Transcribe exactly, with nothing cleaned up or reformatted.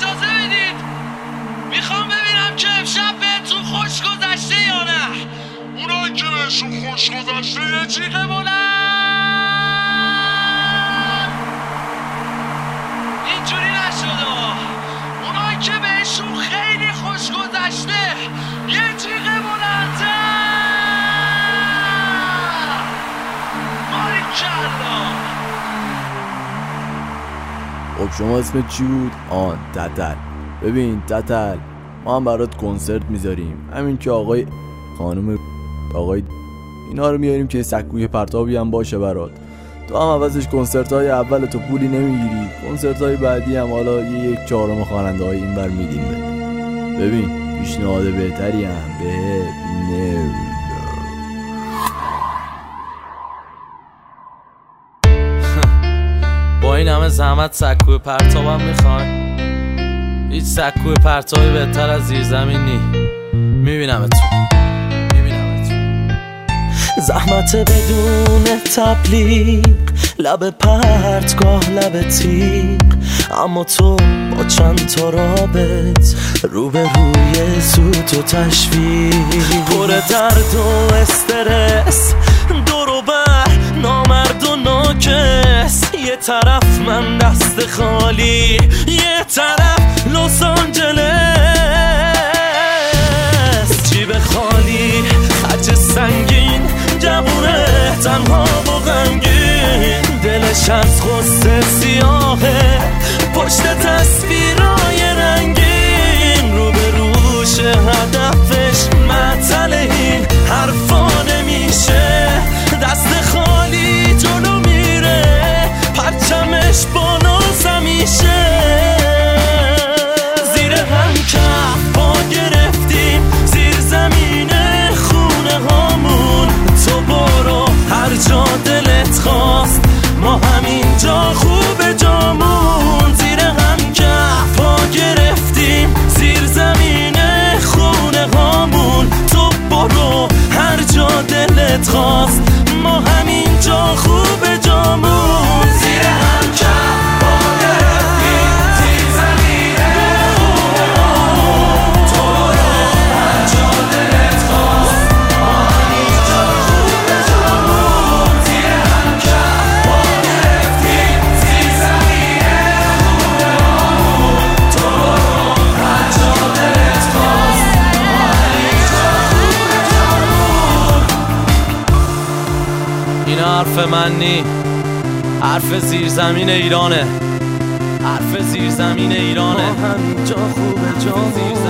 اجازه بدید میخوام ببینم که امشب بهتون خوش گذشته یا نه. اونایی که بهشون خوش گذشته یه جیغ بلند اینجوری نشده. اونایی که بهشون خیلی خوش گذشته یه جیغ بلندتر. باریکلا. خب شما اسمت چی بود؟ آن تتل. ببین تتل، ما هم برات کنسرت میذاریم، همین که آقای خانم آقای اینا رو میاریم که سکوی پرتابی هم باشه برات. تو هم عوضش کنسرت های اول تو پولی نمیگیری، کنسرت های بعدی هم حالا یه یک چهارم خواننده های این بر میدیم بده. ببین پیشنهاد بهتری هم به نمیدم. با این همه زحمت سکوی پرتابم میخوان؟ هیچ سکوی پرتابی بهتر از زیرزمین نی. میبینم تو میبینم تو زحمت بدون تبلیغ، لب پرتگاه لب تیغ، اما تو با چند تا رابط روبروی سوت و تشویق، پر درد و استرس، دور و بر نامرد و ناکس. یه طرف من دست خالی، یه طرف لس آنجلس. جیب خالی، خرج سنگین، جوونه تنها و غمگین. دلش از غصه سیاهه، پشت تصویرای رنگین. رو به روش هدفش معطل، این حرفا نمیشه. دست خالی جلو میره، پرچمش بالاست همیشه. زیر هم کف پا گرفتیم، زیر زمین خونه هامون. تو برو هر جا دلت خواست، ما همینجا خوب جامون. زیر هم کف پا گرفتیم، زیر زمین خونه هامون. تو برو هر جا دلت خواست، ما همینجا خوب جامون. زیر هم کف پا گرفتیم، زیر زمین خونه هامون. تو برو هر جا دلت خواست، ما همینجا خوب جامون. زیر هم کف پا گرفتیم، زیر زمین خونه هامون. تو برو هر جا دلت خواست، ما همینجا خوب جامون. این حرف من نی، حرف زیرزمین ایرانه، حرف زیرزمین ایرانه. ما همینجا خوب جامون.